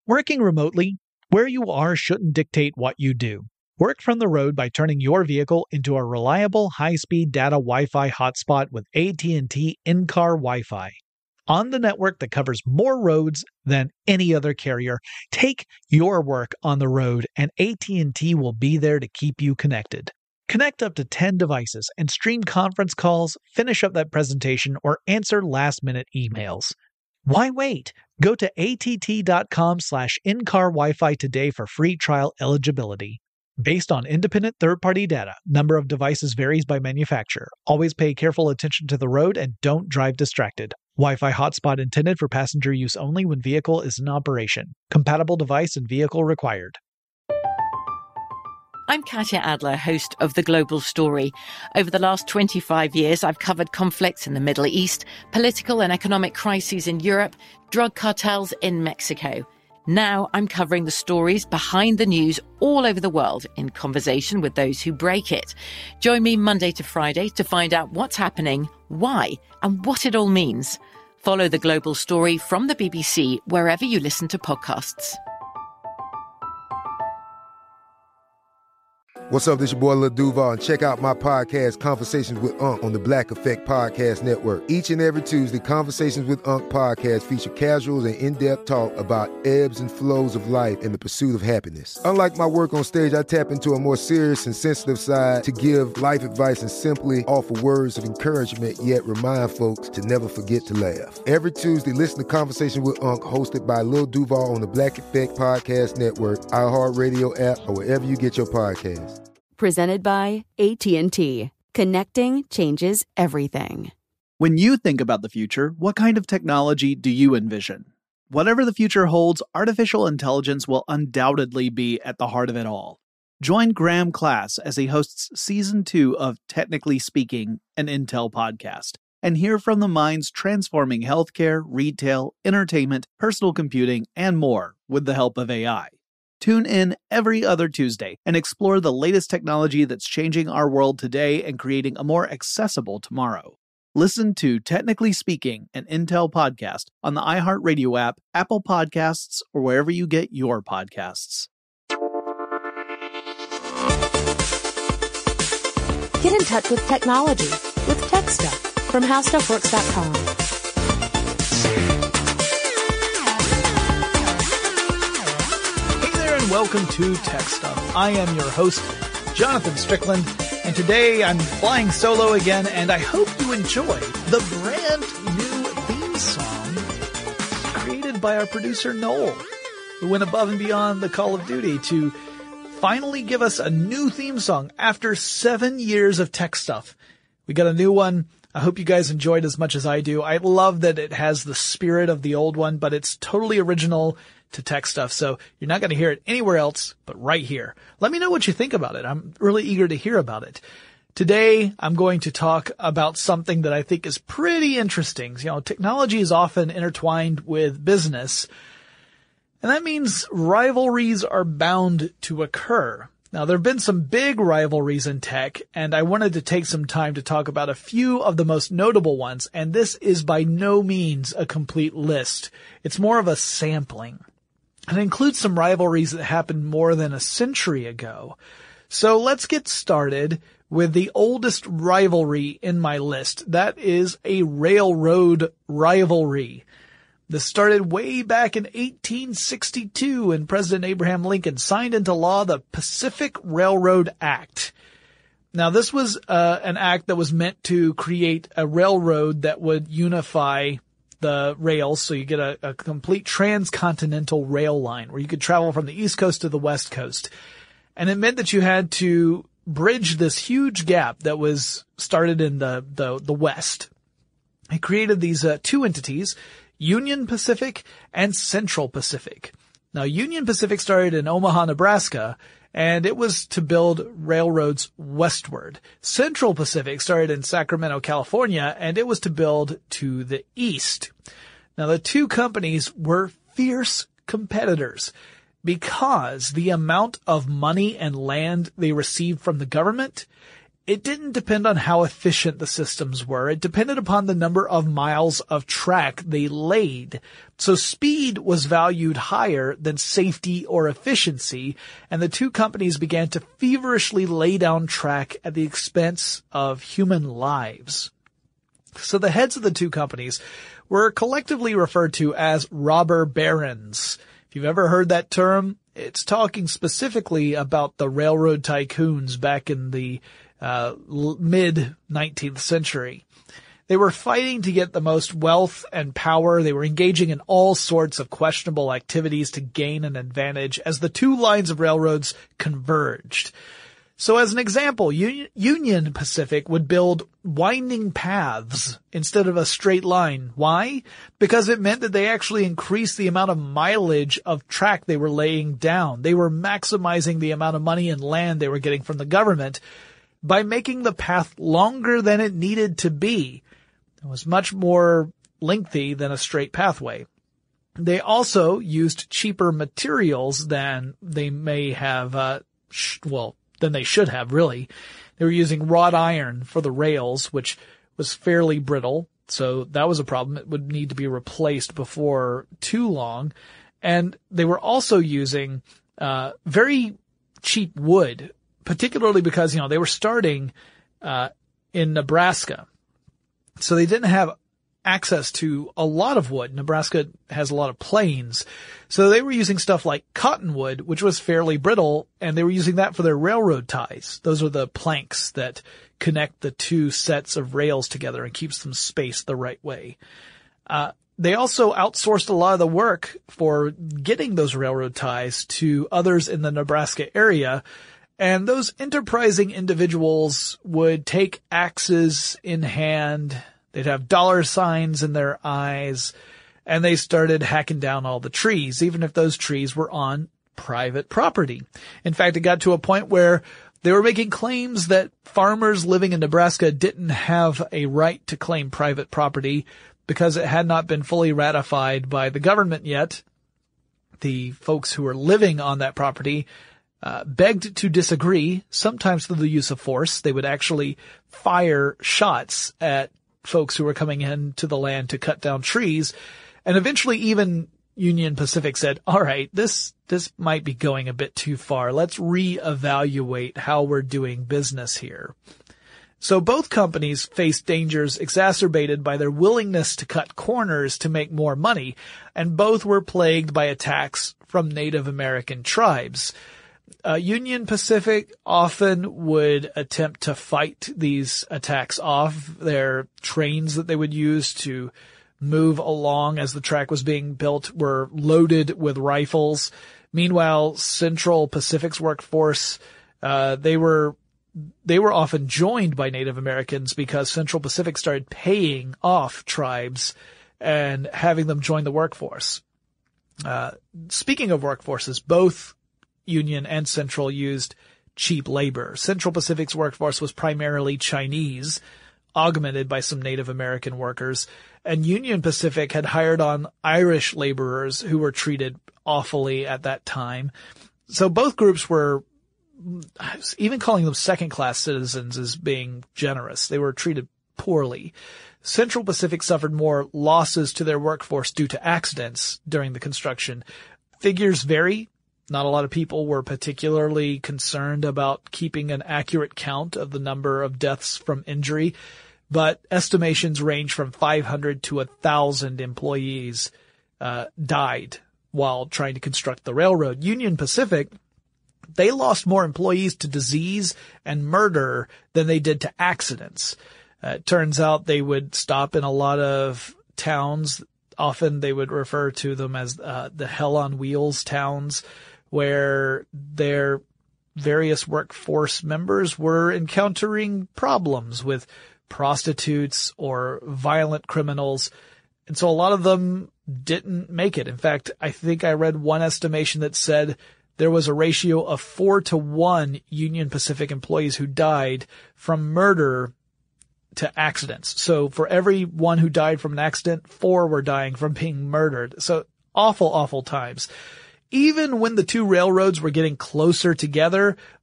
Working remotely, where you are shouldn't dictate what you do. Work from the road by turning your vehicle into a reliable high-speed data Wi-Fi hotspot with AT&T in-car Wi-Fi. On the network that covers more roads than any other carrier, take your work on the road and AT&T will be there to keep you connected. Connect up to 10 devices and stream conference calls, finish up that presentation, or answer last-minute emails. Why wait? Go to att.com/in-car Wi-Fi today for free trial eligibility. Based on independent third-party data, number of devices varies by manufacturer. Always pay careful attention to the road and don't drive distracted. Wi-Fi hotspot intended for passenger use only when vehicle is in operation. Compatible device and vehicle required. I'm Katya Adler, host of The Global Story. Over the last 25 years, I've covered conflicts in the Middle East, political and economic crises in Europe, drug cartels in Mexico. Now I'm covering the stories behind the news all over the world in conversation with those who break it. Join me Monday to Friday to find out what's happening, why, and what it all means. Follow The Global Story from the BBC wherever you listen to podcasts. What's up, this your boy Lil Duval, and check out my podcast, Conversations with Unc, on the Black Effect Podcast Network. Each and every Tuesday, Conversations with Unc podcast feature casuals and in-depth talk about ebbs and flows of life and the pursuit of happiness. Unlike my work on stage, I tap into a more serious and sensitive side to give life advice and simply offer words of encouragement, yet remind folks to never forget to laugh. Every Tuesday, listen to Conversation with Unc, hosted by Lil Duval on the Black Effect Podcast Network, iHeartRadio app, or wherever you get your podcasts. Presented by AT&T. Connecting changes everything. When you think about the future, what kind of technology do you envision? Whatever the future holds, artificial intelligence will undoubtedly be at the heart of it all. Join Graham Class as he hosts Season 2 of Technically Speaking, an Intel podcast, and hear from the minds transforming healthcare, retail, entertainment, personal computing, and more with the help of AI. Tune in every other Tuesday and explore the latest technology that's changing our world today and creating a more accessible tomorrow. Listen to Technically Speaking, an Intel podcast on the iHeartRadio app, Apple Podcasts, or wherever you get your podcasts. Get in touch with technology with Tech Stuff from HowStuffWorks.com. Welcome to Tech Stuff. I am your host, Jonathan Strickland, and today I'm flying solo again, and I hope you enjoy the brand new theme song created by our producer Noel, who went above and beyond the Call of Duty to finally give us a new theme song after 7 years of Tech Stuff. We got a new one. I hope you guys enjoyed as much as I do. I love that it has the spirit of the old one, but it's totally original to Tech Stuff, so you're not going to hear it anywhere else but right here. Let me know what you think about it. I'm really eager to hear about it. Today, I'm going to talk about something that I think is pretty interesting. You know, technology is often intertwined with business, and that means rivalries are bound to occur. Now, there have been some big rivalries in tech, and I wanted to take some time to talk about a few of the most notable ones, and this is by no means a complete list. It's more of a sampling. It includes some rivalries that happened more than a century ago. So let's get started with the oldest rivalry in my list. That is a railroad rivalry. This started way back in 1862 when President Abraham Lincoln signed into law the Pacific Railroad Act. Now, this was an act that was meant to create a railroad that would unify the rails, so you get a complete transcontinental rail line where you could travel from the East Coast to the West Coast. And it meant that you had to bridge this huge gap that was started in the West. It created these two entities, Union Pacific and Central Pacific. Now, Union Pacific started in Omaha, Nebraska, and it was to build railroads westward. Central Pacific started in Sacramento, California, and it was to build to the east. Now, the two companies were fierce competitors because the amount of money and land they received from the government it didn't depend on how efficient the systems were. It depended upon the number of miles of track they laid. So speed was valued higher than safety or efficiency, and the two companies began to feverishly lay down track at the expense of human lives. So the heads of the two companies were collectively referred to as robber barons. If you've ever heard that term, it's talking specifically about the railroad tycoons back in the mid-19th century. They were fighting to get the most wealth and power. They were engaging in all sorts of questionable activities to gain an advantage as the two lines of railroads converged. So as an example, Union Pacific would build winding paths instead of a straight line. Why? Because it meant that they actually increased the amount of mileage of track they were laying down. They were maximizing the amount of money and land they were getting from the government by making the path longer than it needed to be. It was much more lengthy than a straight pathway. They also used cheaper materials than they may have, than they should have, really. They were using wrought iron for the rails, which was fairly brittle, so that was a problem. It would need to be replaced before too long. And they were also using very cheap wood, particularly because, they were starting in Nebraska. So they didn't have access to a lot of wood. Nebraska has a lot of plains. So they were using stuff like cottonwood, which was fairly brittle, and they were using that for their railroad ties. Those are the planks that connect the two sets of rails together and keeps them spaced the right way. They also outsourced a lot of the work for getting those railroad ties to others in the Nebraska area. And those enterprising individuals would take axes in hand. They'd have dollar signs in their eyes, and they started hacking down all the trees, even if those trees were on private property. In fact, it got to a point where they were making claims that farmers living in Nebraska didn't have a right to claim private property because it had not been fully ratified by the government yet. The folks who were living on that property begged to disagree, sometimes through the use of force. They would actually fire shots at folks who were coming into the land to cut down trees. And eventually even Union Pacific said, all right, this might be going a bit too far. Let's reevaluate how we're doing business here. So both companies faced dangers exacerbated by their willingness to cut corners to make more money, and both were plagued by attacks from Native American tribes. Union Pacific often would attempt to fight these attacks off. Their trains that they would use to move along as the track was being built were loaded with rifles. Meanwhile, Central Pacific's workforce, they were often joined by Native Americans because Central Pacific started paying off tribes and having them join the workforce. Speaking of workforces, both Union and Central used cheap labor. Central Pacific's workforce was primarily Chinese, augmented by some Native American workers, and Union Pacific had hired on Irish laborers who were treated awfully at that time. So both groups were, even calling them second-class citizens is being generous. They were treated poorly. Central Pacific suffered more losses to their workforce due to accidents during the construction. Figures vary. Not a lot of people were particularly concerned about keeping an accurate count of the number of deaths from injury, but estimations range from 500 to 1,000 employees died while trying to construct the railroad. Union Pacific, they lost more employees to disease and murder than they did to accidents. It turns out they would stop in a lot of towns. Often they would refer to them as the Hell on Wheels towns, where their various workforce members were encountering problems with prostitutes or violent criminals. And so a lot of them didn't make it. In fact, I think I read one estimation that said there was a ratio of 4-to-1 Union Pacific employees who died from murder to accidents. So for every one who died from an accident, 4 were dying from being murdered. So awful, awful times. Even when the two railroads were getting closer together,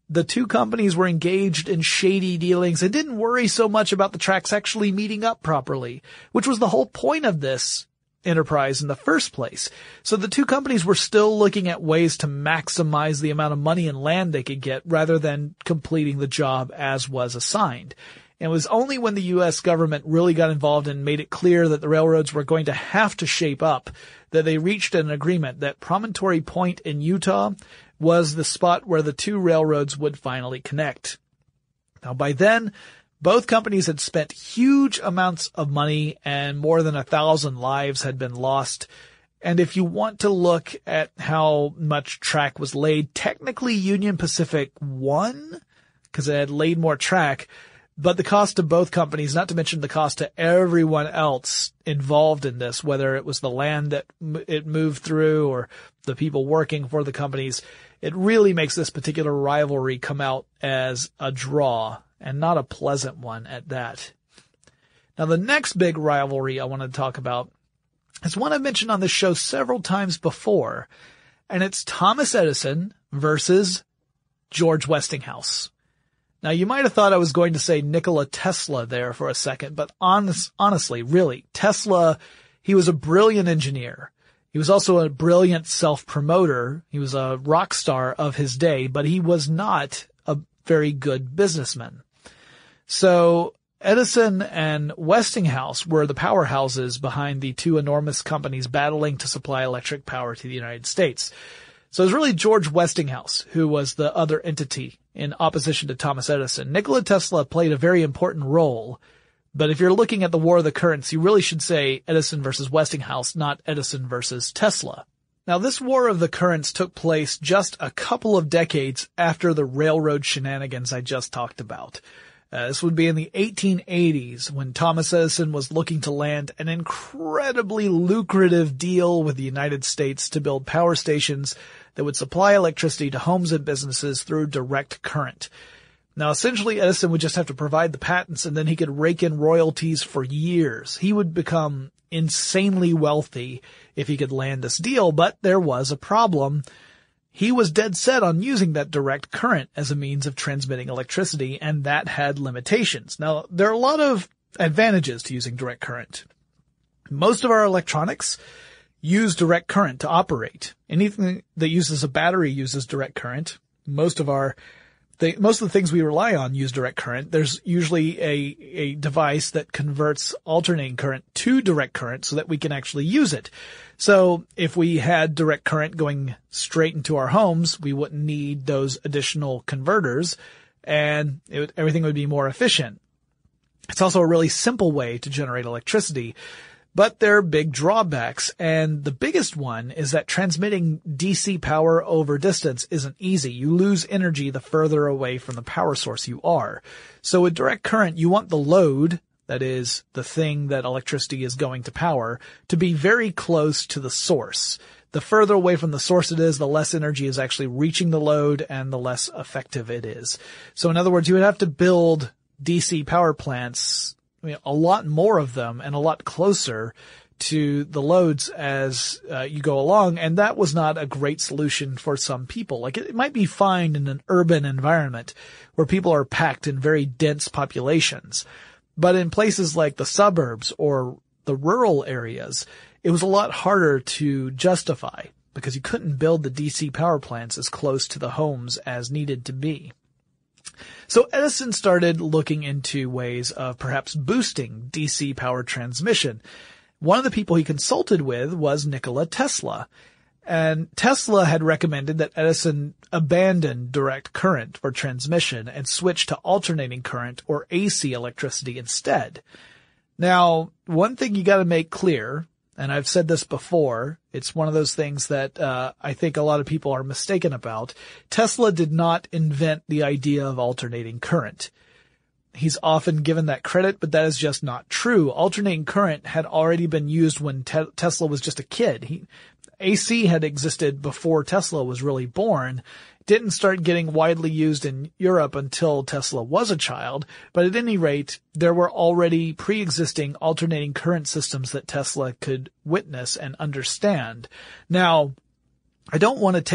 the two companies were engaged in shady dealings and didn't worry so much about the tracks actually meeting up properly, which was the whole point of this enterprise in the first place. So the two companies were still looking at ways to maximize the amount of money and land they could get rather than completing the job as was assigned. And it was only when the U.S. government really got involved and made it clear that the railroads were going to have to shape up that they reached an agreement that Promontory Point in Utah was the spot where the two railroads would finally connect. Now, by then, both companies had spent huge amounts of money and more than 1,000 lives had been lost. And if you want to look at how much track was laid, technically Union Pacific won because it had laid more track. But the cost to both companies, not to mention the cost to everyone else involved in this, whether it was the land that it moved through or the people working for the companies, it really makes this particular rivalry come out as a draw and not a pleasant one at that. Now, the next big rivalry I want to talk about is one I've mentioned on this show several times before, and it's Thomas Edison versus George Westinghouse. Now, you might have thought I was going to say Nikola Tesla there for a second, but honestly, really, Tesla, he was a brilliant engineer. He was also a brilliant self-promoter. He was a rock star of his day, but he was not a very good businessman. So Edison and Westinghouse were the powerhouses behind the two enormous companies battling to supply electric power to the United States. So it was really George Westinghouse who was the other entity in opposition to Thomas Edison. Nikola Tesla played a very important role, but if you're looking at the War of the Currents, you really should say Edison versus Westinghouse, not Edison versus Tesla. Now, this War of the Currents took place just a couple of decades after the railroad shenanigans I just talked about. This would be in the 1880s when Thomas Edison was looking to land an incredibly lucrative deal with the United States to build power stations that would supply electricity to homes and businesses through direct current. Now, essentially, Edison would just have to provide the patents and then he could rake in royalties for years. He would become insanely wealthy if he could land this deal, but there was a problem. He was dead set on using that direct current as a means of transmitting electricity, and that had limitations. Now, there are a lot of advantages to using direct current. Most of our electronics use direct current to operate. Anything that uses a battery uses direct current. Most of the things we rely on use direct current. There's usually a device that converts alternating current to direct current so that we can actually use it. So if we had direct current going straight into our homes, we wouldn't need those additional converters and everything would be more efficient. It's also a really simple way to generate electricity. But there are big drawbacks, and the biggest one is that transmitting DC power over distance isn't easy. You lose energy the further away from the power source you are. So with direct current, you want the load, that is, the thing that electricity is going to power, to be very close to the source. The further away from the source it is, the less energy is actually reaching the load and the less effective it is. So in other words, you would have to build DC power plants, a lot more of them and a lot closer to the loads as you go along. And that was not a great solution for some people. Like it might be fine in an urban environment where people are packed in very dense populations. But in places like the suburbs or the rural areas, it was a lot harder to justify because you couldn't build the DC power plants as close to the homes as needed to be. So Edison started looking into ways of perhaps boosting DC power transmission. One of the people he consulted with was Nikola Tesla. And Tesla had recommended that Edison abandon direct current for transmission and switch to alternating current or AC electricity instead. Now, one thing you got to make clear, and I've said this before, it's one of those things that I think a lot of people are mistaken about. Tesla did not invent the idea of alternating current. He's often given that credit, but that is just not true. Alternating current had already been used when Tesla was just a kid. AC had existed before Tesla was really born. It didn't start getting widely used in Europe until Tesla was a child, but at any rate, there were already pre-existing alternating current systems that Tesla could witness and understand. Now, I don't want to take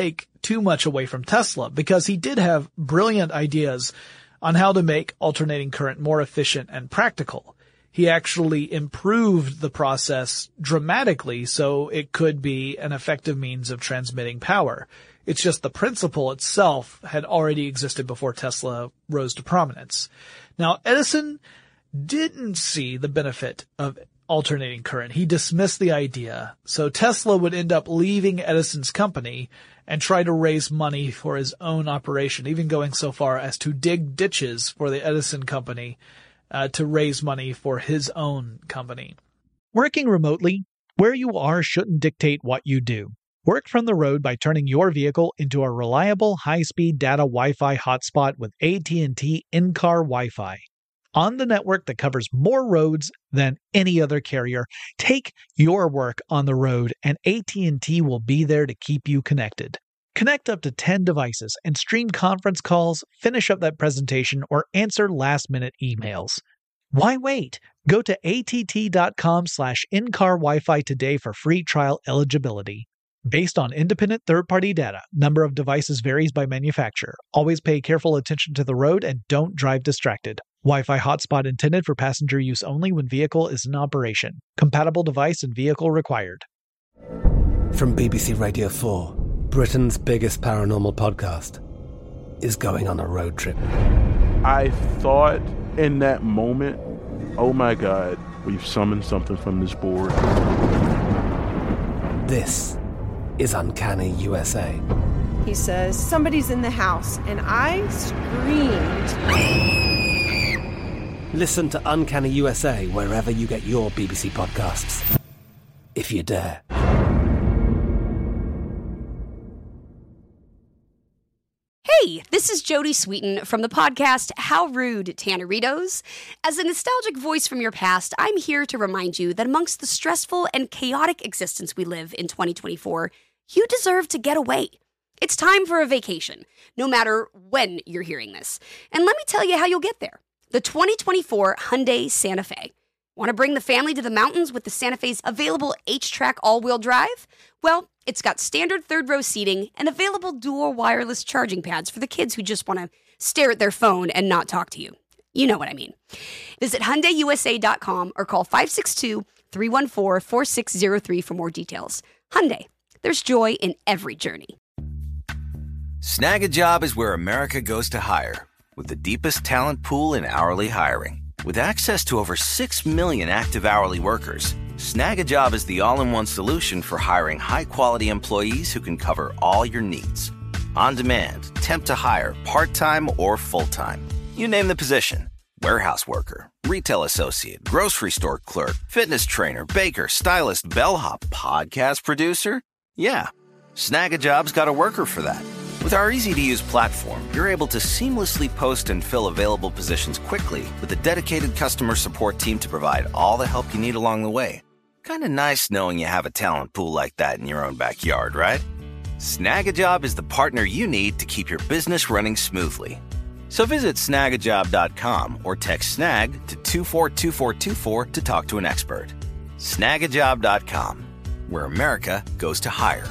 too much away from Tesla because he did have brilliant ideas on how to make alternating current more efficient and practical. He actually improved the process dramatically so it could be an effective means of transmitting power. It's just the principle itself had already existed before Tesla rose to prominence. Now, Edison didn't see the benefit of alternating current. He dismissed the idea. So Tesla would end up leaving Edison's company and try to raise money for his own operation, even going so far as to dig ditches for the Edison company to raise money for his own company. Working remotely, where you are shouldn't dictate what you do. Work from the road by turning your vehicle into a reliable high-speed data Wi-Fi hotspot with AT&T in-car Wi-Fi. On the network that covers more roads than any other carrier, take your work on the road and AT&T will be there to keep you connected. Connect up to 10 devices and stream conference calls, finish up that presentation, or answer last-minute emails. Why wait? Go to att.com/in-car Wi-Fi today for free trial eligibility. Based on independent third-party data, number of devices varies by manufacturer. Always pay careful attention to the road and don't drive distracted. Wi-Fi hotspot intended for passenger use only when vehicle is in operation. Compatible device and vehicle required. From BBC Radio 4, Britain's biggest paranormal podcast is going on a road trip. I thought in that moment, oh my God, we've summoned something from this board. This is Uncanny USA. He says, somebody's in the house, and I screamed. Listen to Uncanny USA wherever you get your BBC podcasts, if you dare. Hey, this is Jodie Sweetin from the podcast How Rude, Tanneritos. As a nostalgic voice from your past, I'm here to remind you that amongst the stressful and chaotic existence we live in 2024, you deserve to get away. It's time for a vacation, no matter when you're hearing this. And let me tell you how you'll get there. The 2024 Hyundai Santa Fe. Want to bring the family to the mountains with the Santa Fe's available H-Track all-wheel drive? Well, it's got standard third-row seating and available dual wireless charging pads for the kids who just want to stare at their phone and not talk to you. You know what I mean. Visit HyundaiUSA.com or call 562-314-4603 for more details. Hyundai, there's joy in every journey. Snag a Job is where America goes to hire, with the deepest talent pool in hourly hiring. With access to over 6 million active hourly workers, Snag a Job is the all-in-one solution for hiring high-quality employees who can cover all your needs. On demand, temp to hire, part-time or full-time. You name the position. Warehouse worker, retail associate, grocery store clerk, fitness trainer, baker, stylist, bellhop, podcast producer. Yeah, Snag a Job's got a worker for that. With our easy-to-use platform, you're able to seamlessly post and fill available positions quickly with a dedicated customer support team to provide all the help you need along the way. Kind of nice knowing you have a talent pool like that in your own backyard, right? Snag a Job is the partner you need to keep your business running smoothly. So visit snagajob.com or text snag to 242424 to talk to an expert. Snagajob.com, where America goes to hire.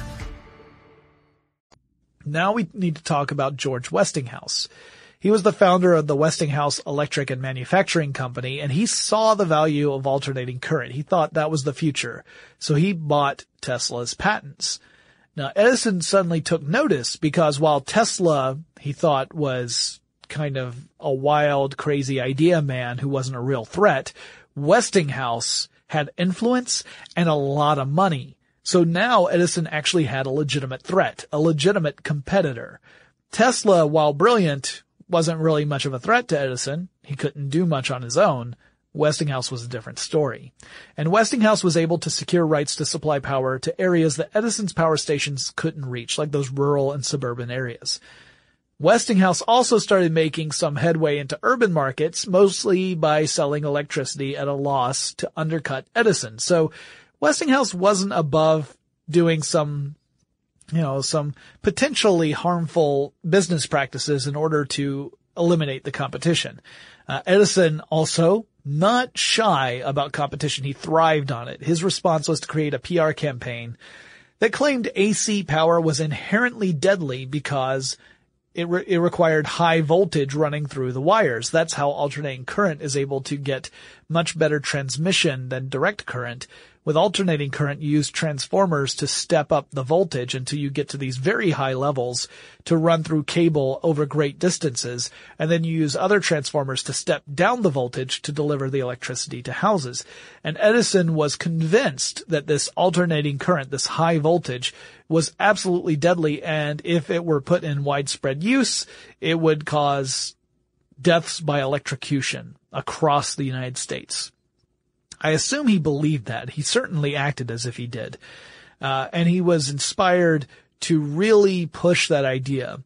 Now we need to talk about George Westinghouse. He was the founder of the Westinghouse Electric and Manufacturing Company, and he saw the value of alternating current. He thought that was the future, so he bought Tesla's patents. Now, Edison suddenly took notice because while Tesla, he thought, was kind of a wild, crazy idea man who wasn't a real threat, Westinghouse had influence and a lot of money. So now Edison actually had a legitimate threat, a legitimate competitor. Tesla, while brilliant, wasn't really much of a threat to Edison. He couldn't do much on his own. Westinghouse was a different story. And Westinghouse was able to secure rights to supply power to areas that Edison's power stations couldn't reach, like those rural and suburban areas. Westinghouse also started making some headway into urban markets, mostly by selling electricity at a loss to undercut Edison. So Westinghouse wasn't above doing some potentially harmful business practices in order to eliminate the competition. Edison also not shy about competition. He thrived on it. His response was to create a PR campaign that claimed AC power was inherently deadly because it required high voltage running through the wires. That's how alternating current is able to get much better transmission than direct current. With alternating current, you use transformers to step up the voltage until you get to these very high levels to run through cable over great distances, and then you use other transformers to step down the voltage to deliver the electricity to houses. And Edison was convinced that this alternating current, this high voltage, was absolutely deadly, and if it were put in widespread use, it would cause deaths by electrocution across the United States. I assume he believed that. He certainly acted as if he did. And he was inspired to really push that idea.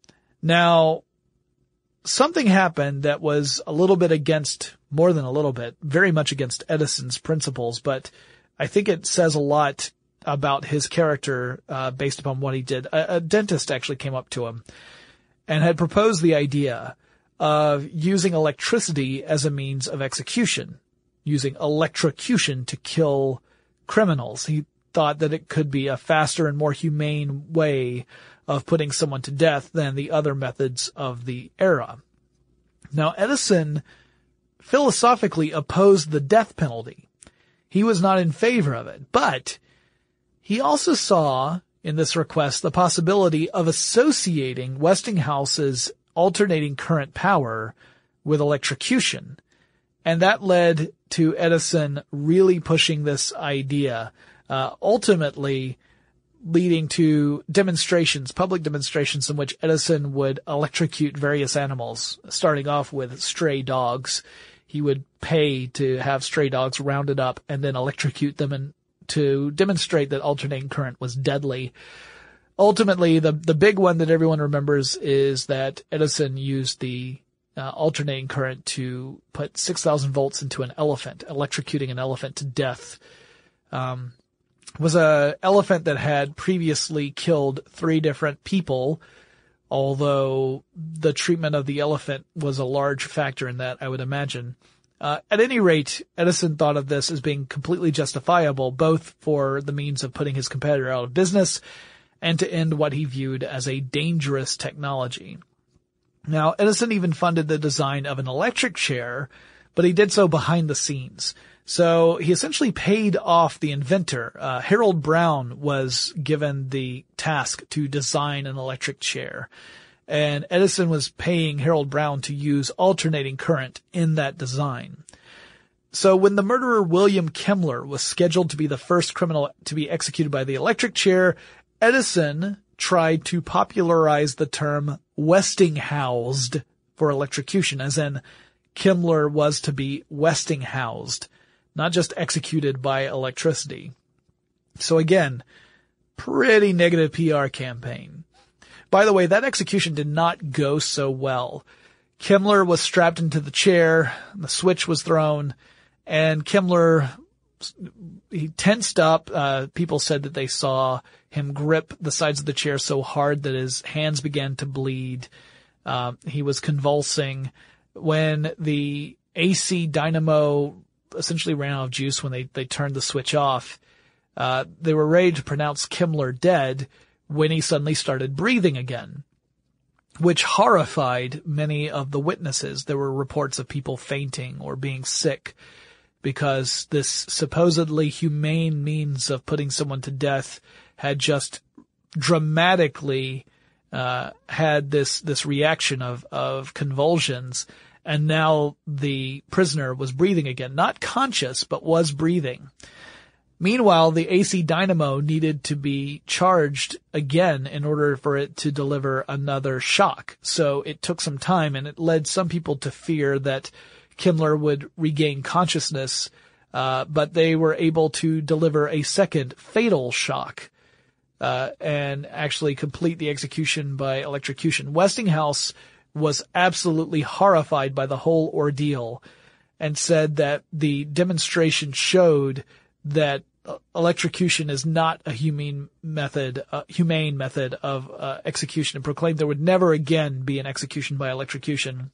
Now, something happened that was a little bit against, more than a little bit, very much against Edison's principles, but I think it says a lot about his character based upon what he did. A dentist actually came up to him and had proposed the idea of using electricity as a means of execution, using electrocution to kill criminals. He thought that it could be a faster and more humane way of putting someone to death than the other methods of the era. Now, Edison philosophically opposed the death penalty. He was not in favor of it, but he also saw in this request the possibility of associating Westinghouse's alternating current power with electrocution. And that led to Edison really pushing this idea, ultimately leading to demonstrations, public demonstrations in which Edison would electrocute various animals, starting off with stray dogs. He would pay to have stray dogs rounded up and then electrocute them and to demonstrate that alternating current was deadly. Ultimately, the big one that everyone remembers is that Edison used the alternating current to put 6,000 volts into an elephant, electrocuting an elephant to death. Was a elephant that had previously killed 3 different people, although the treatment of the elephant was a large factor in that, I would imagine. At any rate, Edison thought of this as being completely justifiable, both for the means of putting his competitor out of business and to end what he viewed as a dangerous technology. Now, Edison even funded the design of an electric chair, but he did so behind the scenes. So he essentially paid off the inventor. Harold Brown was given the task to design an electric chair, and Edison was paying Harold Brown to use alternating current in that design. So when the murderer William Kemmler was scheduled to be the first criminal to be executed by the electric chair, Edison tried to popularize the term Westinghoused for electrocution, as in Kemmler was to be Westinghoused, not just executed by electricity. So again, pretty negative PR campaign. By the way, that execution did not go so well. Kemmler was strapped into the chair, the switch was thrown, and Kemmler, he tensed up. People said that they saw him grip the sides of the chair so hard that his hands began to bleed. He was convulsing. When the AC dynamo essentially ran out of juice when they turned the switch off, they were ready to pronounce Kemmler dead when he suddenly started breathing again, which horrified many of the witnesses. There were reports of people fainting or being sick because this supposedly humane means of putting someone to death had just dramatically had this reaction of convulsions, and now the prisoner was breathing again, not conscious, but was breathing. Meanwhile, the AC dynamo needed to be charged again in order for it to deliver another shock. So it took some time, and it led some people to fear that Kemmler would regain consciousness, but they were able to deliver a second fatal shock, and actually complete the execution by electrocution. Westinghouse was absolutely horrified by the whole ordeal and said that the demonstration showed that electrocution is not a humane method of execution, and proclaimed there would never again be an execution by electrocution.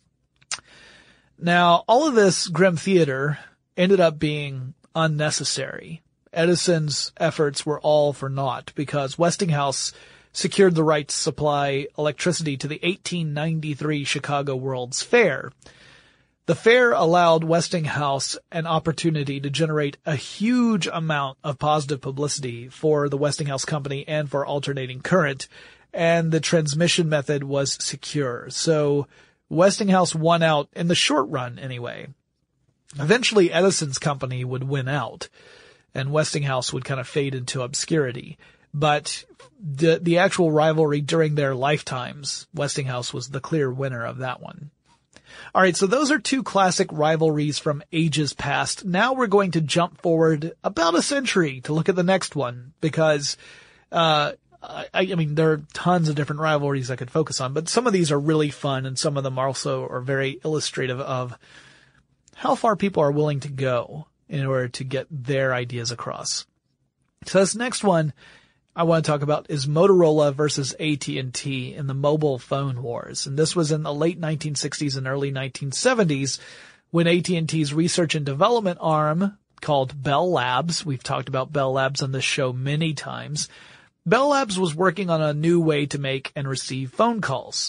Now, all of this grim theater ended up being unnecessary. Edison's efforts were all for naught because Westinghouse secured the right to supply electricity to the 1893 Chicago World's Fair. The fair allowed Westinghouse an opportunity to generate a huge amount of positive publicity for the Westinghouse company and for alternating current, and the transmission method was secure. So Westinghouse won out in the short run anyway. Eventually Edison's company would win out, and Westinghouse would kind of fade into obscurity. But the actual rivalry during their lifetimes, Westinghouse was the clear winner of that one. All right, so those are two classic rivalries from ages past. Now we're going to jump forward about a century to look at the next one because, I mean, there are tons of different rivalries I could focus on, but some of these are really fun and some of them also are very illustrative of how far people are willing to go in order to get their ideas across. So this next one I want to talk about is Motorola versus AT&T in the mobile phone wars. And this was in the late 1960s and early 1970s when AT&T's research and development arm called Bell Labs, we've talked about Bell Labs on this show many times, Bell Labs was working on a new way to make and receive phone calls.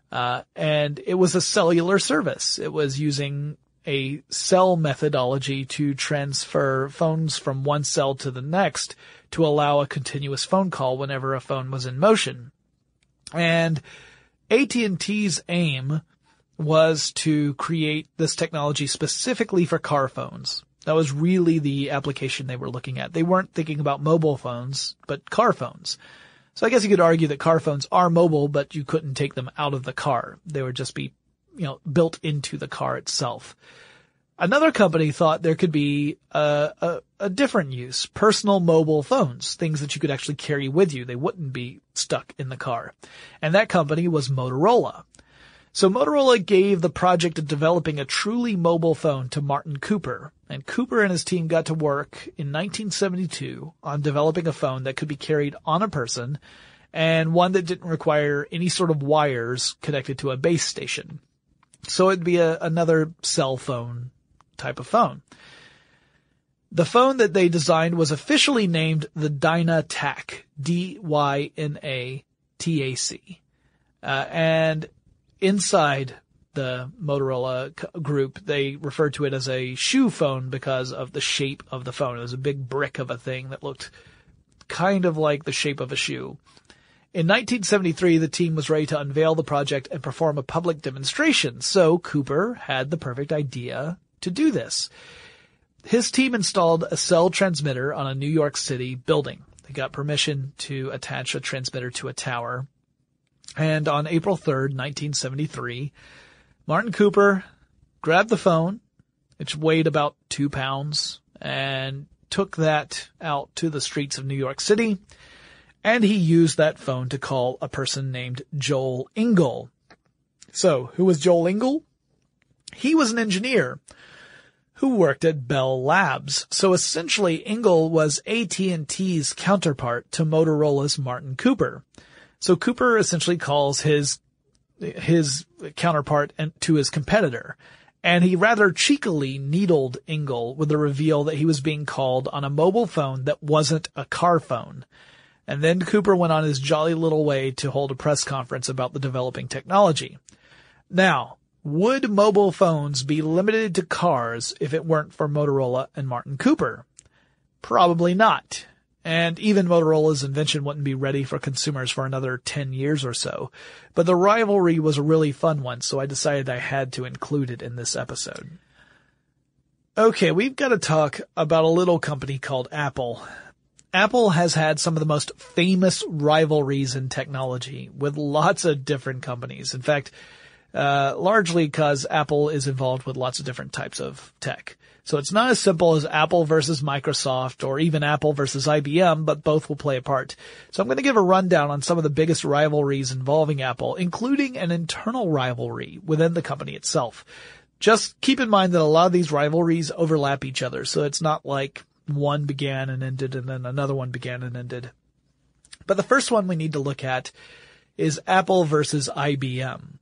And it was a cellular service. It was using a cell methodology to transfer phones from one cell to the next to allow a continuous phone call whenever a phone was in motion. And AT&T's aim was to create this technology specifically for car phones. That was really the application they were looking at. They weren't thinking about mobile phones, but car phones. So I guess you could argue that car phones are mobile, but you couldn't take them out of the car. They would just be, built into the car itself. Another company thought there could be a different use, personal mobile phones, things that you could actually carry with you. They wouldn't be stuck in the car. And that company was Motorola. So Motorola gave the project of developing a truly mobile phone to Martin Cooper. And Cooper and his team got to work in 1972 on developing a phone that could be carried on a person and one that didn't require any sort of wires connected to a base station. So it'd be another cell phone type of phone. The phone that they designed was officially named the DynaTAC, D-Y-N-A-T-A-C. And inside the Motorola group, they referred to it as a shoe phone because of the shape of the phone. It was a big brick of a thing that looked kind of like the shape of a shoe. In 1973, the team was ready to unveil the project and perform a public demonstration, so Cooper had the perfect idea to do this. His team installed a cell transmitter on a New York City building. They got permission to attach a transmitter to a tower. And on April 3rd, 1973, Martin Cooper grabbed the phone, which weighed about 2 pounds, and took that out to the streets of New York City. And he used that phone to call a person named Joel Engel. So, who was Joel Engel? He was an engineer who worked at Bell Labs. So essentially, Engel was AT&T's counterpart to Motorola's Martin Cooper. So Cooper essentially calls his counterpart to his competitor. And he rather cheekily needled Engel with the reveal that he was being called on a mobile phone that wasn't a car phone. And then Cooper went on his jolly little way to hold a press conference about the developing technology. Now, would mobile phones be limited to cars if it weren't for Motorola and Martin Cooper? Probably not. And even Motorola's invention wouldn't be ready for consumers for another 10 years or so. But the rivalry was a really fun one, so I decided I had to include it in this episode. Okay, we've got to talk about a little company called Apple. Apple has had some of the most famous rivalries in technology with lots of different companies. In fact, largely because Apple is involved with lots of different types of tech. So it's not as simple as Apple versus Microsoft or even Apple versus IBM, but both will play a part. So I'm going to give a rundown on some of the biggest rivalries involving Apple, including an internal rivalry within the company itself. Just keep in mind that a lot of these rivalries overlap each other, so it's not like one began and ended and then another one began and ended. But the first one we need to look at is Apple versus IBM.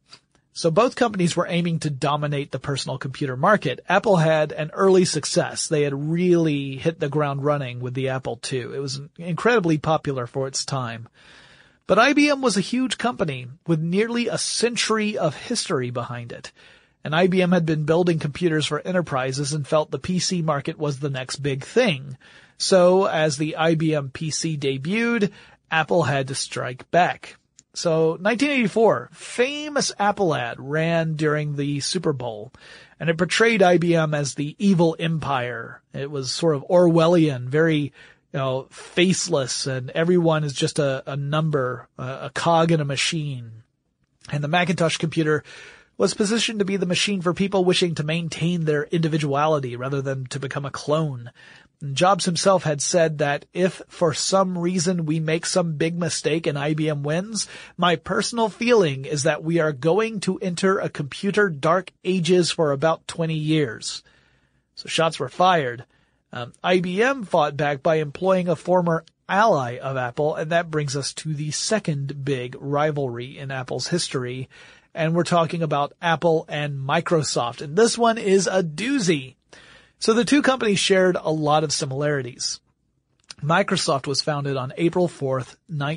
So both companies were aiming to dominate the personal computer market. Apple had an early success. They had really hit the ground running with the Apple II. It was incredibly popular for its time. But IBM was a huge company with nearly a century of history behind it. And IBM had been building computers for enterprises and felt the PC market was the next big thing. So as the IBM PC debuted, Apple had to strike back. So 1984, famous Apple ad ran during the Super Bowl, and it portrayed IBM as the evil empire. It was sort of Orwellian, very, faceless, and everyone is just a number, a cog in a machine. And the Macintosh computer was positioned to be the machine for people wishing to maintain their individuality rather than to become a clone. And Jobs himself had said that if for some reason we make some big mistake and IBM wins, my personal feeling is that we are going to enter a computer dark ages for about 20 years. So shots were fired. IBM fought back by employing a former ally of Apple, and that brings us to the second big rivalry in Apple's history. And we're talking about Apple and Microsoft. And this one is a doozy. So the two companies shared a lot of similarities. Microsoft was founded on April 4th,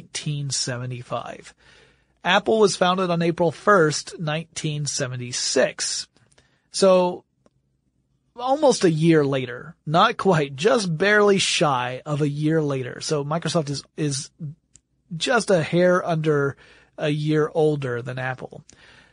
1975. Apple was founded on April 1st, 1976. So almost a year later, not quite, just barely shy of a year later. So Microsoft is just a hair under a year older than Apple.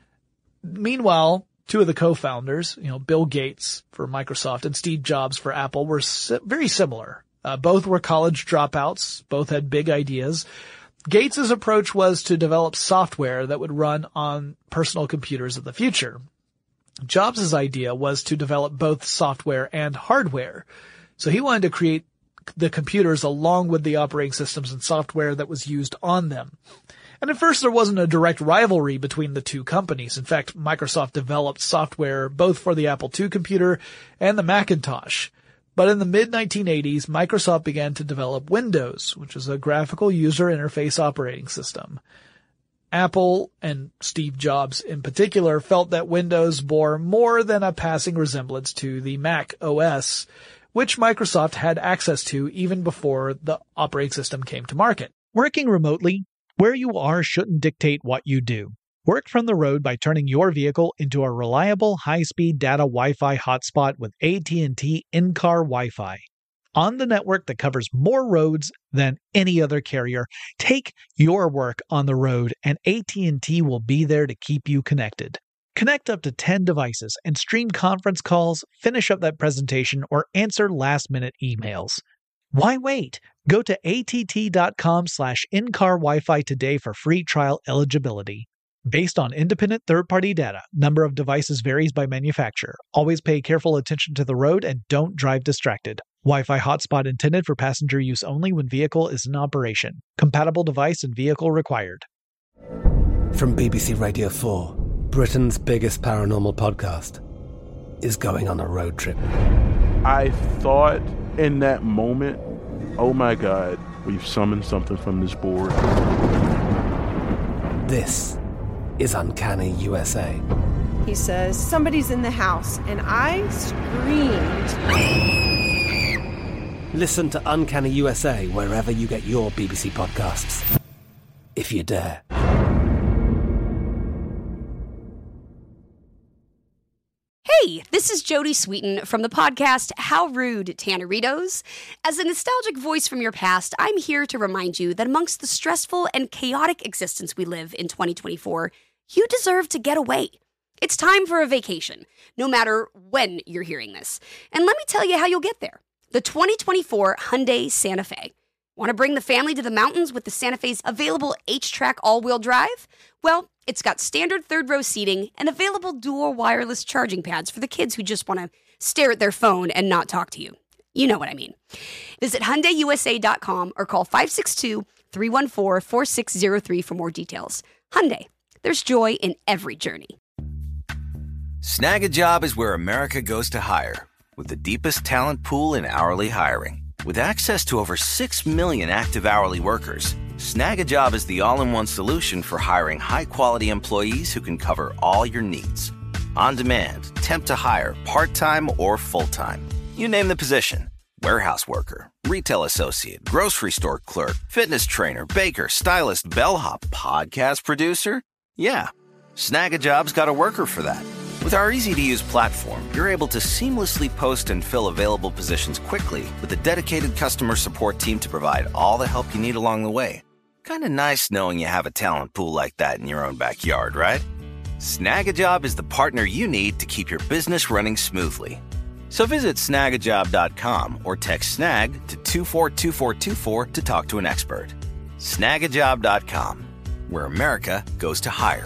Meanwhile, two of the co-founders, Bill Gates for Microsoft and Steve Jobs for Apple, were very similar. Both were college dropouts. Both had big ideas. Gates's approach was to develop software that would run on personal computers of the future. Jobs's idea was to develop both software and hardware. So he wanted to create the computers along with the operating systems and software that was used on them. And at first there wasn't a direct rivalry between the two companies. In fact, Microsoft developed software both for the Apple II computer and the Macintosh. But in the mid-1980s, Microsoft began to develop Windows, which is a graphical user interface operating system. Apple, and Steve Jobs in particular, felt that Windows bore more than a passing resemblance to the Mac OS, which Microsoft had access to even before the operating system came to market. Working remotely, where you are shouldn't dictate what you do. Work from the road by turning your vehicle into a reliable high-speed data Wi-Fi hotspot with AT&T in-car Wi-Fi. On the network that covers more roads than any other carrier, take your work on the road and AT&T will be there to keep you connected. Connect up to 10 devices and stream conference calls, finish up that presentation, or answer last-minute emails. Why wait? Go to att.com/in-car Wi-Fi today for free trial eligibility. Based on independent third-party data, number of devices varies by manufacturer. Always pay careful attention to the road and don't drive distracted. Wi-Fi hotspot intended for passenger use only when vehicle is in operation. Compatible device and vehicle required. From BBC Radio 4, Britain's biggest paranormal podcast is going on a road trip. I thought in that moment, oh my God, we've summoned something from this board. This is Uncanny USA. He says, somebody's in the house, and I screamed. Listen to Uncanny USA wherever you get your BBC podcasts, if you dare. Hey, this is Jodie Sweetin from the podcast How Rude, Tanneritos. As a nostalgic voice from your past, I'm here to remind you that amongst the stressful and chaotic existence we live in 2024, you deserve to get away. It's time for a vacation, no matter when you're hearing this. And let me tell you how you'll get there. The 2024 Hyundai Santa Fe. Want to bring the family to the mountains with the Santa Fe's available H-Track all-wheel drive? Well, it's got standard third-row seating and available dual wireless charging pads for the kids who just want to stare at their phone and not talk to you. You know what I mean. Visit HyundaiUSA.com or call 562-314-4603 for more details. Hyundai, there's joy in every journey. Snag a Job is where America goes to hire, with the deepest talent pool in hourly hiring. With access to over 6 million active hourly workers, Snag-a-Job is the all-in-one solution for hiring high-quality employees who can cover all your needs. On demand, temp to hire, part-time or full-time. You name the position. Warehouse worker, retail associate, grocery store clerk, fitness trainer, baker, stylist, bellhop, podcast producer. Yeah, Snag-a-Job's got a worker for that. With our easy-to-use platform, you're able to seamlessly post and fill available positions quickly with a dedicated customer support team to provide all the help you need along the way. Kind of nice knowing you have a talent pool like that in your own backyard, right? Snag-a-Job is the partner you need to keep your business running smoothly. So visit snagajob.com or text snag to 242424 to talk to an expert. Snagajob.com, where America goes to hire.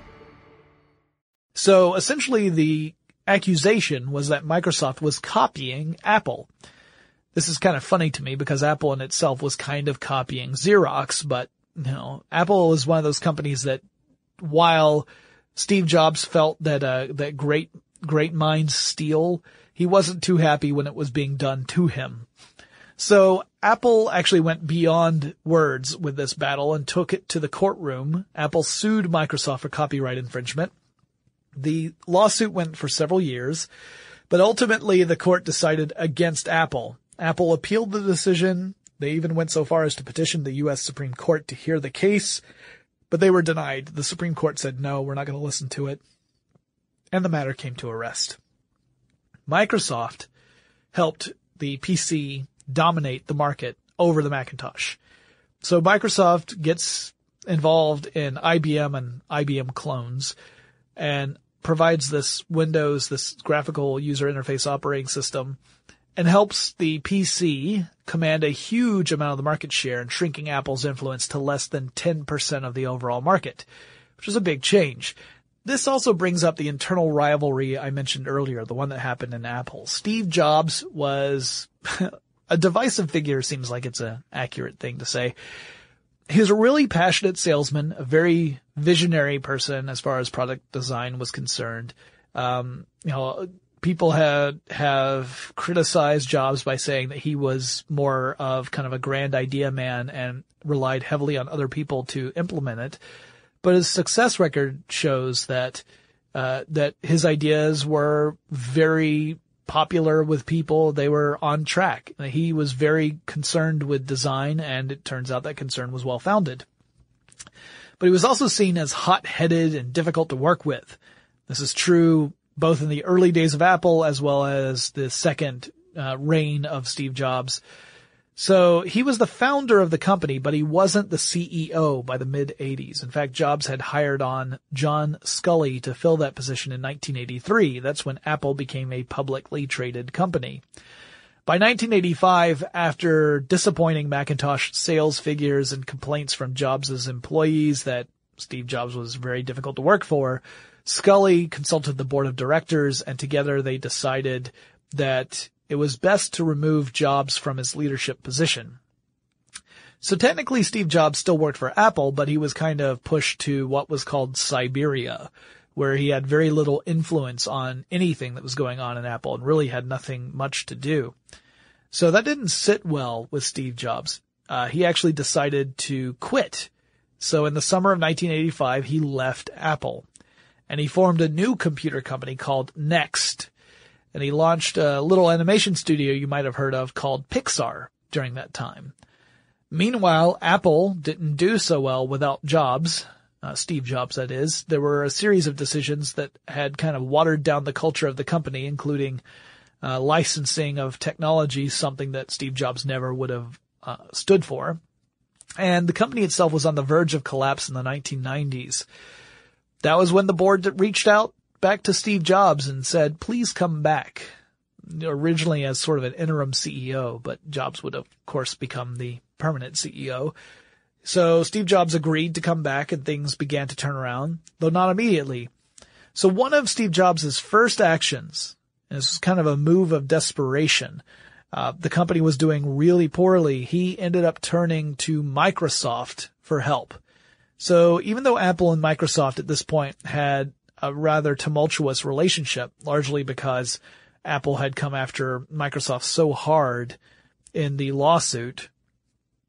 So essentially the accusation was that Microsoft was copying Apple. This is kind of funny to me because Apple in itself was kind of copying Xerox, but Apple was one of those companies that while Steve Jobs felt that great minds steal, he wasn't too happy when it was being done to him. So Apple actually went beyond words with this battle and took it to the courtroom. Apple sued Microsoft for copyright infringement. The lawsuit went for several years, but ultimately the court decided against Apple. Apple appealed the decision. They even went so far as to petition the U.S. Supreme Court to hear the case, but they were denied. The Supreme Court said, no, we're not going to listen to it. And the matter came to a rest. Microsoft helped the PC dominate the market over the Macintosh. So Microsoft gets involved in IBM and IBM clones and provides this Windows, this graphical user interface operating system, and helps the PC command a huge amount of the market share and shrinking Apple's influence to less than 10% of the overall market, which is a big change. This also brings up the internal rivalry I mentioned earlier, the one that happened in Apple. Steve Jobs was a divisive figure, seems like it's an accurate thing to say. He was a really passionate salesman, a very visionary person as far as product design was concerned. People have criticized Jobs by saying that he was more of kind of a grand idea man and relied heavily on other people to implement it. But his success record shows that his ideas were very popular with people. They were on track. He was very concerned with design, and it turns out that concern was well founded. But he was also seen as hot-headed and difficult to work with. This is true both in the early days of Apple as well as the second reign of Steve Jobs. So he was the founder of the company, but he wasn't the CEO by the mid-'80s. In fact, Jobs had hired on John Sculley to fill that position in 1983. That's when Apple became a publicly traded company. By 1985, after disappointing Macintosh sales figures and complaints from Jobs' employees that Steve Jobs was very difficult to work for, Sculley consulted the board of directors, and together they decided that it was best to remove Jobs from his leadership position. So technically Steve Jobs still worked for Apple, but he was kind of pushed to what was called Siberia, where he had very little influence on anything that was going on in Apple and really had nothing much to do. So that didn't sit well with Steve Jobs. He actually decided to quit. So in the summer of 1985, he left Apple and he formed a new computer company called Next. And he launched a little animation studio you might have heard of called Pixar during that time. Meanwhile, Apple didn't do so well without Jobs, Steve Jobs that is. There were a series of decisions that had kind of watered down the culture of the company, including licensing of technology, something that Steve Jobs never would have stood for. And the company itself was on the verge of collapse in the 1990s. That was when the board reached out back to Steve Jobs and said, please come back, originally as sort of an interim CEO, but Jobs would of course become the permanent CEO. So Steve Jobs agreed to come back and things began to turn around, though not immediately. So one of Steve Jobs' first actions, and this was kind of a move of desperation, the company was doing really poorly. He ended up turning to Microsoft for help. So even though Apple and Microsoft at this point had a rather tumultuous relationship, largely because Apple had come after Microsoft so hard in the lawsuit,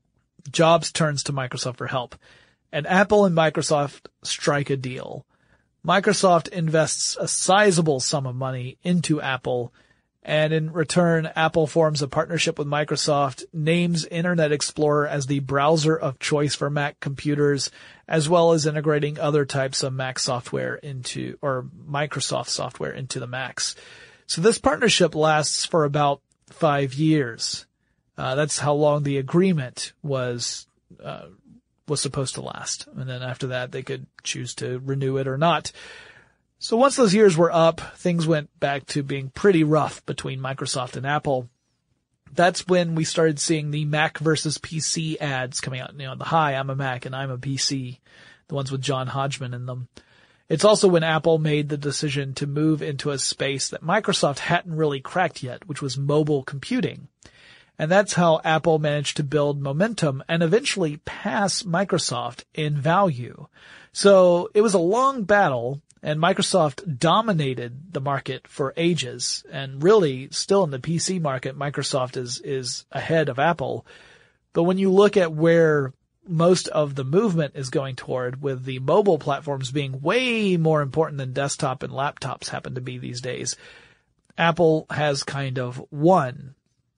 Jobs turns to Microsoft for help, and Apple and Microsoft strike a deal. Microsoft invests a sizable sum of money into Apple, and in return, Apple forms a partnership with Microsoft, names Internet Explorer as the browser of choice for Mac computers, as well as integrating other types of Mac software or Microsoft software into the Macs. So this partnership lasts for about 5 years. That's how long the agreement was supposed to last. And then after that, they could choose to renew it or not. So once those years were up, things went back to being pretty rough between Microsoft and Apple. That's when we started seeing the Mac versus PC ads coming out. The hi, I'm a Mac and I'm a PC, the ones with John Hodgman in them. It's also when Apple made the decision to move into a space that Microsoft hadn't really cracked yet, which was mobile computing. And that's how Apple managed to build momentum and eventually pass Microsoft in value. So it was a long battle, and Microsoft dominated the market for ages. And really, still in the PC market, Microsoft is ahead of Apple. But when you look at where most of the movement is going toward, with the mobile platforms being way more important than desktop and laptops happen to be these days, Apple has kind of won.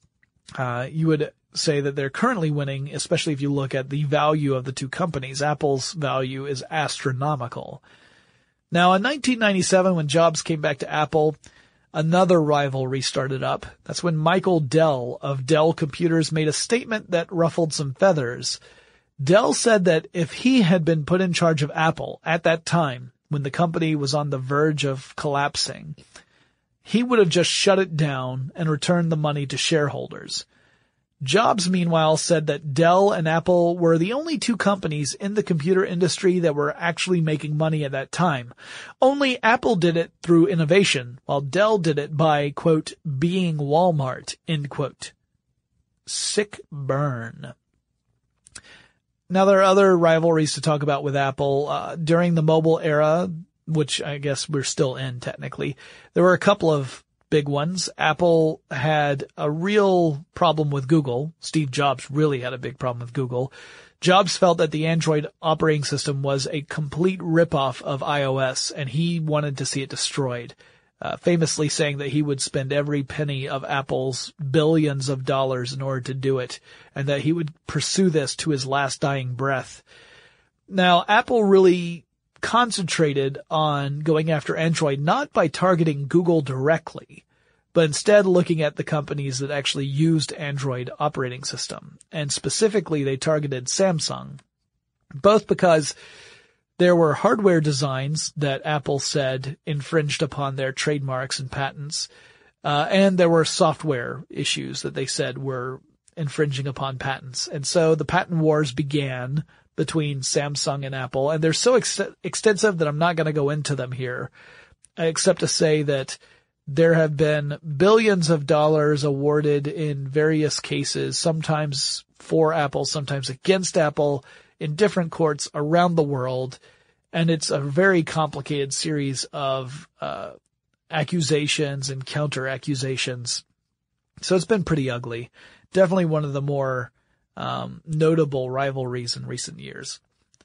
You would say that they're currently winning, especially if you look at the value of the two companies. Apple's value is astronomical. Now, in 1997, when Jobs came back to Apple, another rivalry started up. That's when Michael Dell of Dell Computers made a statement that ruffled some feathers. Dell said that if he had been put in charge of Apple at that time, when the company was on the verge of collapsing, he would have just shut it down and returned the money to shareholders. Jobs, meanwhile, said that Dell and Apple were the only two companies in the computer industry that were actually making money at that time. Only Apple did it through innovation, while Dell did it by, quote, being Walmart, end quote. Sick burn. Now, there are other rivalries to talk about with Apple. During the mobile era, which I guess we're still in technically, there were a couple of big ones. Apple had a real problem with Google. Steve Jobs really had a big problem with Google. Jobs felt that the Android operating system was a complete ripoff of iOS, and he wanted to see it destroyed, famously saying that he would spend every penny of Apple's billions of dollars in order to do it, and that he would pursue this to his last dying breath. Now, Apple really concentrated on going after Android not by targeting Google directly, but instead looking at the companies that actually used Android operating system. And specifically, they targeted Samsung, both because there were hardware designs that Apple said infringed upon their trademarks and patents, and there were software issues that they said were infringing upon patents. And so the patent wars began between Samsung and Apple, and they're so extensive that I'm not going to go into them here, except to say that there have been billions of dollars awarded in various cases, sometimes for Apple, sometimes against Apple, in different courts around the world, and it's a very complicated series of accusations and counter-accusations. So it's been pretty ugly. Definitely one of the more notable rivalries in recent years.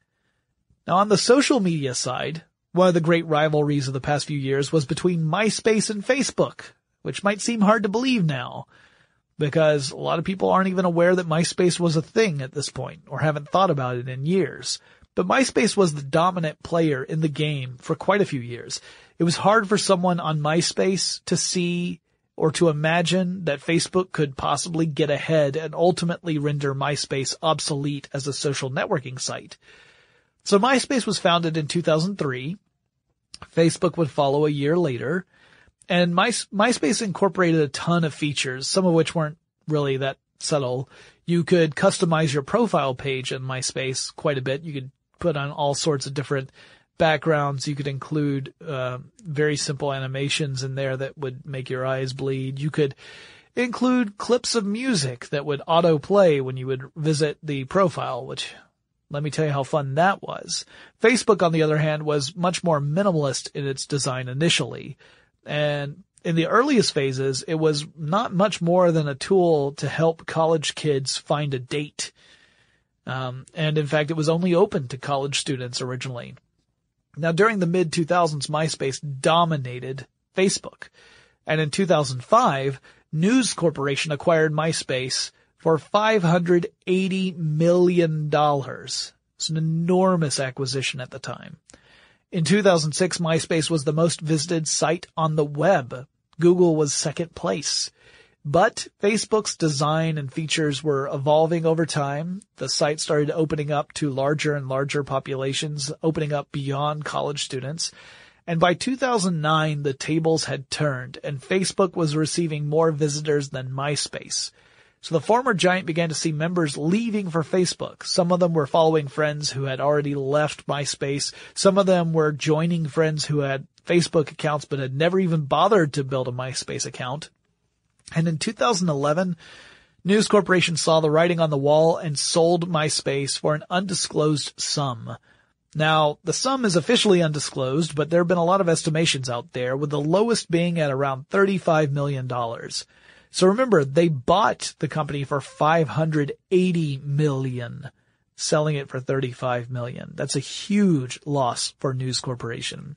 Now, on the social media side, one of the great rivalries of the past few years was between MySpace and Facebook, which might seem hard to believe now, because a lot of people aren't even aware that MySpace was a thing at this point, or haven't thought about it in years. But MySpace was the dominant player in the game for quite a few years. It was hard for someone on MySpace to see or to imagine that Facebook could possibly get ahead and ultimately render MySpace obsolete as a social networking site. So MySpace was founded in 2003. Facebook would follow a year later. And MySpace incorporated a ton of features, some of which weren't really that subtle. You could customize your profile page in MySpace quite a bit. You could put on all sorts of different backgrounds. You could include very simple animations in there that would make your eyes bleed. You could include clips of music that would autoplay when you would visit the profile, which, let me tell you how fun that was. Facebook, on the other hand, was much more minimalist in its design initially. And in the earliest phases, it was not much more than a tool to help college kids find a date. And in fact, it was only open to college students originally. Now, during the mid-2000s, MySpace dominated Facebook. And in 2005, News Corporation acquired MySpace for $580 million. It's an enormous acquisition at the time. In 2006, MySpace was the most visited site on the web. Google was second place. But Facebook's design and features were evolving over time. The site started opening up to larger and larger populations, opening up beyond college students. And by 2009, the tables had turned, and Facebook was receiving more visitors than MySpace. So the former giant began to see members leaving for Facebook. Some of them were following friends who had already left MySpace. Some of them were joining friends who had Facebook accounts but had never even bothered to build a MySpace account. And in 2011, News Corporation saw the writing on the wall and sold MySpace for an undisclosed sum. Now, the sum is officially undisclosed, but there have been a lot of estimations out there, with the lowest being at around $35 million. So remember, they bought the company for $580 million, selling it for $35 million. That's a huge loss for News Corporation.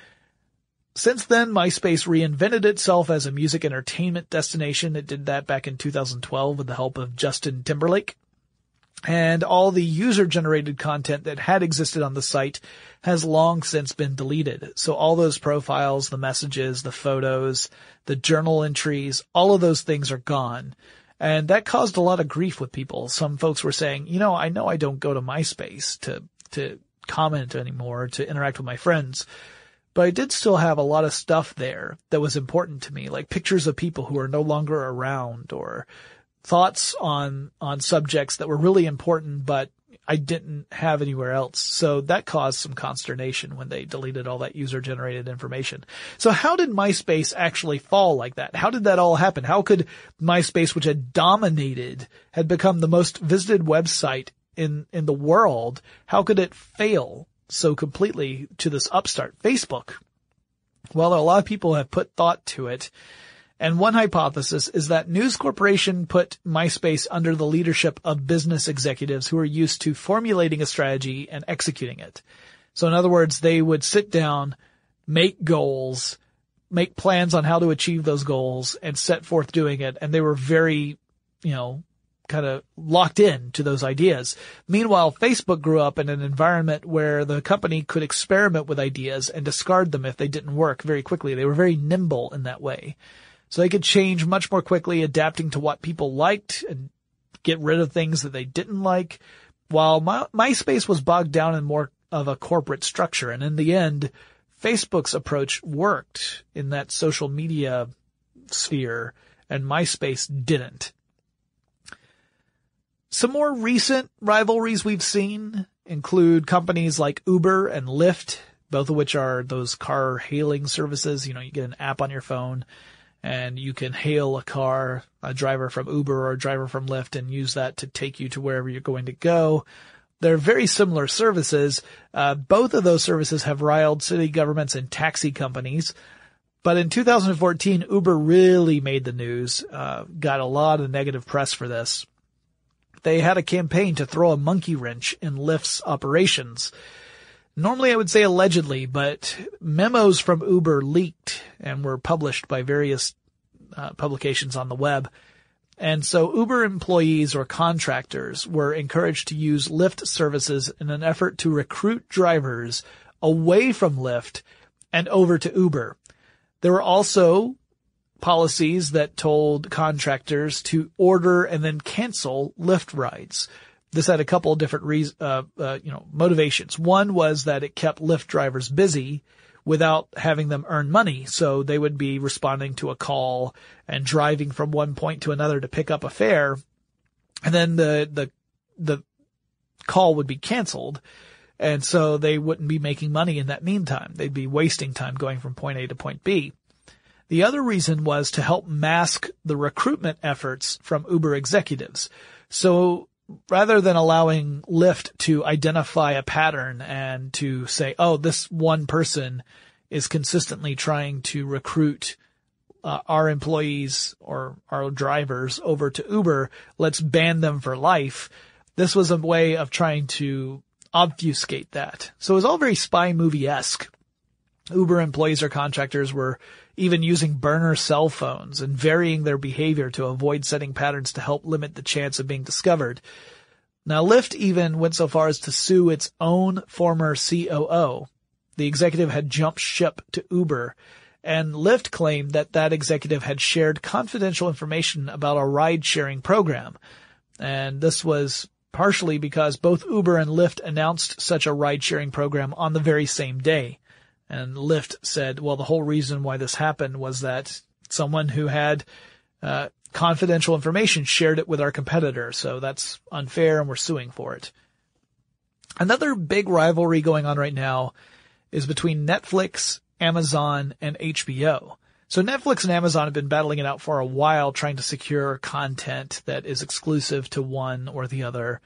Since then, MySpace reinvented itself as a music entertainment destination. It did that back in 2012 with the help of Justin Timberlake. And all the user-generated content that had existed on the site has long since been deleted. So all those profiles, the messages, the photos, the journal entries, all of those things are gone. And that caused a lot of grief with people. Some folks were saying, I know I don't go to MySpace to comment anymore, to interact with my friends. But I did still have a lot of stuff there that was important to me, like pictures of people who are no longer around, or thoughts on subjects that were really important, but I didn't have anywhere else. So that caused some consternation when they deleted all that user-generated information. So how did MySpace actually fall like that? How did that all happen? How could MySpace, which had dominated, had become the most visited website in the world, how could it fail so completely to this upstart, Facebook? Well, a lot of people have put thought to it. And one hypothesis is that News Corporation put MySpace under the leadership of business executives who are used to formulating a strategy and executing it. So in other words, they would sit down, make goals, make plans on how to achieve those goals, and set forth doing it. And they were very, kind of locked in to those ideas. Meanwhile, Facebook grew up in an environment where the company could experiment with ideas and discard them if they didn't work very quickly. They were very nimble in that way. So they could change much more quickly, adapting to what people liked and get rid of things that they didn't like, while MySpace was bogged down in more of a corporate structure. And in the end, Facebook's approach worked in that social media sphere, and MySpace didn't. Some more recent rivalries we've seen include companies like Uber and Lyft, both of which are those car hailing services. You get an app on your phone and you can hail a driver from Uber or a driver from Lyft, and use that to take you to wherever you're going to go. They're very similar services. Both of those services have riled city governments and taxi companies. But in 2014, Uber really made the news, got a lot of negative press for this. They had a campaign to throw a monkey wrench in Lyft's operations. Normally I would say allegedly, but memos from Uber leaked and were published by various publications on the web. And so Uber employees or contractors were encouraged to use Lyft services in an effort to recruit drivers away from Lyft and over to Uber. There were also policies that told contractors to order and then cancel Lyft rides. This had a couple of different motivations. One was that it kept Lyft drivers busy without having them earn money. So they would be responding to a call and driving from one point to another to pick up a fare. And then the call would be canceled. And so they wouldn't be making money in that meantime. They'd be wasting time going from point A to point B. The other reason was to help mask the recruitment efforts from Uber executives. So rather than allowing Lyft to identify a pattern and to say, oh, this one person is consistently trying to recruit our employees or our drivers over to Uber, let's ban them for life. this was a way of trying to obfuscate that. So it was all very spy movie-esque. Uber employees or contractors were even using burner cell phones and varying their behavior to avoid setting patterns to help limit the chance of being discovered. Now, Lyft even went so far as to sue its own former COO. The executive had jumped ship to Uber, and Lyft claimed that that executive had shared confidential information about a ride-sharing program. And this was partially because both Uber and Lyft announced such a ride-sharing program on the very same day. And Lyft said, well, the whole reason why this happened was that someone who had confidential information shared it with our competitor. So that's unfair and we're suing for it. Another big rivalry going on right now is between Netflix, Amazon, and HBO. So Netflix and Amazon have been battling it out for a while, trying to secure content that is exclusive to one or the other.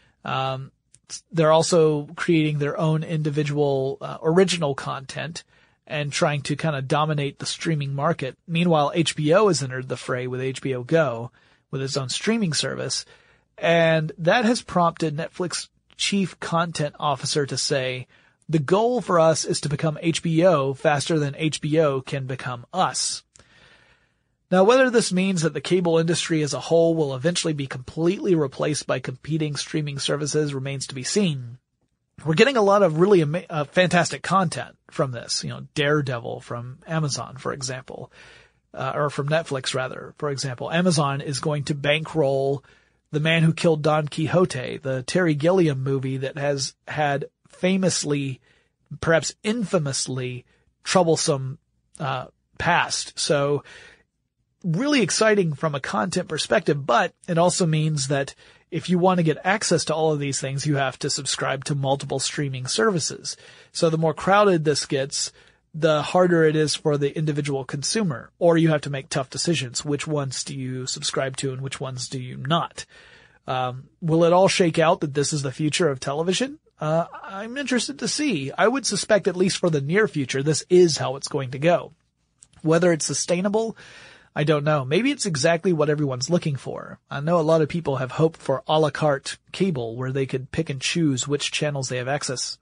They're also creating their own individual original content and trying to kind of dominate the streaming market. Meanwhile, HBO has entered the fray with HBO Go, with its own streaming service. And that has prompted Netflix chief content officer to say, the goal for us is to become HBO faster than HBO can become us. Now, whether this means that the cable industry as a whole will eventually be completely replaced by competing streaming services remains to be seen. We're getting a lot of really fantastic content from this. Daredevil from Amazon, for example, or from Netflix, rather. For example, Amazon is going to bankroll The Man Who Killed Don Quixote, the Terry Gilliam movie that has had famously, perhaps infamously, troublesome past. So really exciting from a content perspective, but it also means that if you want to get access to all of these things, you have to subscribe to multiple streaming services. So the more crowded this gets, the harder it is for the individual consumer, or you have to make tough decisions. Which ones do you subscribe to and which ones do you not? Will it all shake out that this is the future of television? I'm interested to see. I would suspect, at least for the near future, this is how it's going to go. Whether it's sustainable, I don't know. Maybe it's exactly what everyone's looking for. I know a lot of people have hoped for a la carte cable where they could pick and choose which channels they have access.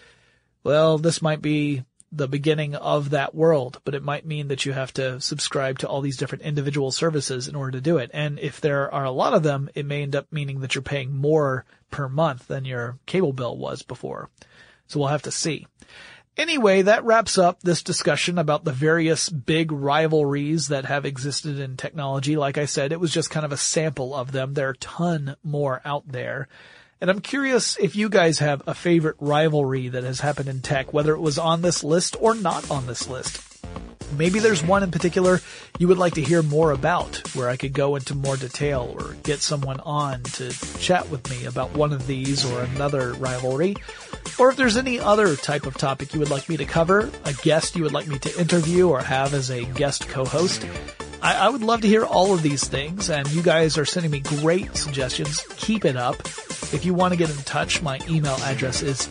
Well, this might be the beginning of that world, but it might mean that you have to subscribe to all these different individual services in order to do it. And if there are a lot of them, it may end up meaning that you're paying more per month than your cable bill was before. So we'll have to see. Anyway, that wraps up this discussion about the various big rivalries that have existed in technology. Like I said, it was just kind of a sample of them. There are a ton more out there. And I'm curious if you guys have a favorite rivalry that has happened in tech, whether it was on this list or not on this list. Maybe there's one in particular you would like to hear more about, where I could go into more detail or get someone on to chat with me about one of these or another rivalry. Or if there's any other type of topic you would like me to cover, a guest you would like me to interview or have as a guest co-host, I would love to hear all of these things, and you guys are sending me great suggestions. Keep it up. If you want to get in touch, my email address is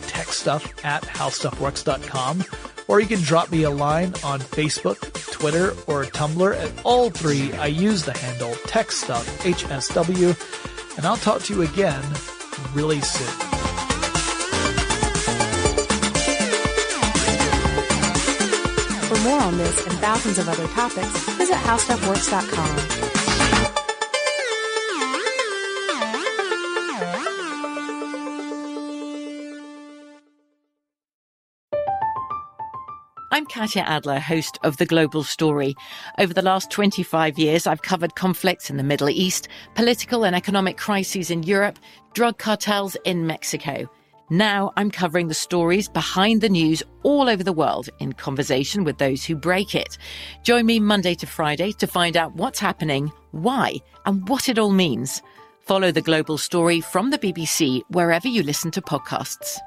techstuff@howstuffworks.com, or you can drop me a line on Facebook, Twitter, or Tumblr. At all three, I use the handle TechStuffHSW, and I'll talk to you again really soon. For more on this and thousands of other topics, visit howstuffworks.com. I'm Katya Adler, host of The Global Story. Over the last 25 years, I've covered conflicts in the Middle East, political and economic crises in Europe, drug cartels in Mexico. Now I'm covering the stories behind the news all over the world in conversation with those who break it. Join me Monday to Friday to find out what's happening, why, and what it all means. Follow The Global Story from the BBC wherever you listen to podcasts.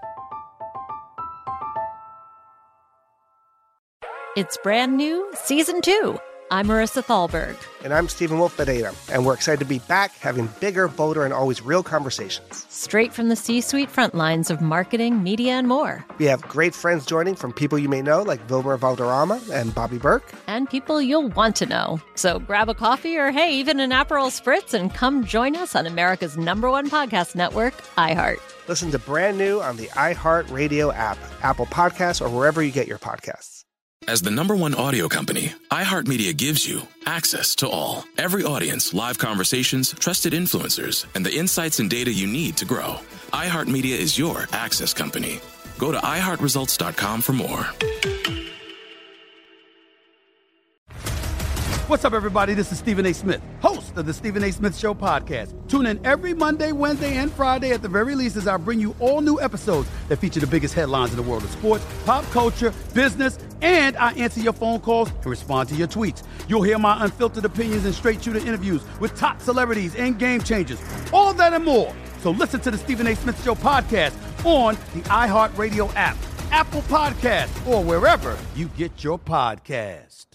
It's brand new, Season 2. I'm Marissa Thalberg. And I'm Stephen Wolf Bedeta, and we're excited to be back having bigger, bolder, and always real conversations. Straight from the C-suite front lines of marketing, media, and more. We have great friends joining from people you may know, like Wilmer Valderrama and Bobby Burke. And people you'll want to know. So grab a coffee or, hey, even an Aperol Spritz and come join us on America's #1 podcast network, iHeart. Listen to Brand New on the iHeartRadio app, Apple Podcasts, or wherever you get your podcasts. As the #1 audio company, iHeartMedia gives you access to all. Every audience, live conversations, trusted influencers, and the insights and data you need to grow. iHeartMedia is your access company. Go to iHeartResults.com for more. What's up, everybody? This is Stephen A. Smith, host of the Stephen A. Smith Show podcast. Tune in every Monday, Wednesday, and Friday at the very least as I bring you all new episodes that feature the biggest headlines in the world of sports, pop culture, business, and I answer your phone calls and respond to your tweets. You'll hear my unfiltered opinions and straight-shooter interviews with top celebrities and game changers. All of that and more. So listen to the Stephen A. Smith Show podcast on the iHeartRadio app, Apple Podcasts, or wherever you get your podcasts.